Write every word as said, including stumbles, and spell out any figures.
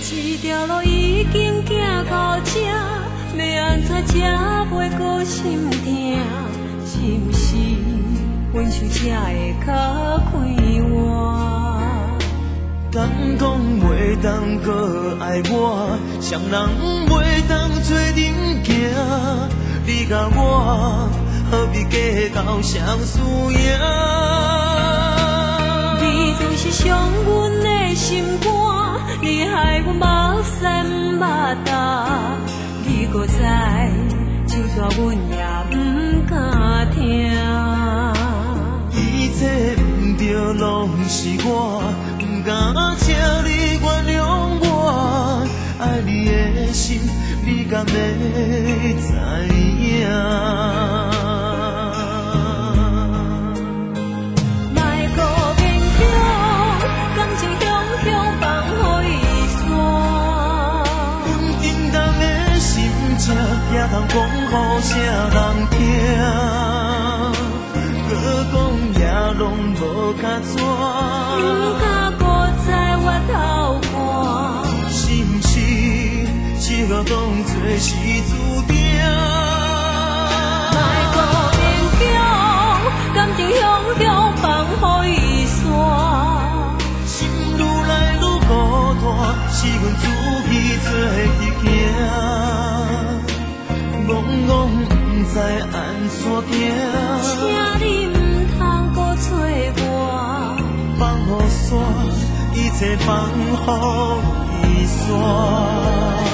这条路已经行到这，要安怎才袂搁心痛？是毋是分手才会较快活？ 敢讲袂当搁爱我，谁人袂当做阵行？你甲我何必计较谁输赢？ 你总是伤阮的心肝，你害阮目屎毋捌干，你搁知，就算阮也毋敢听。 一切毋对，拢是我毋敢请你原谅我，爱你的心，你敢会知影？也通讲予谁人听？搁讲也拢无卡纸， 毋敢搁再回头看， 是毋是只好当作是注定？ 莫搁勉强，感情向向放予伊散， 心愈来愈孤单，是阮自己做直行。戆戆不知安怎行， 请你唔通搁找我， 放雨伞，一切放予伊伞。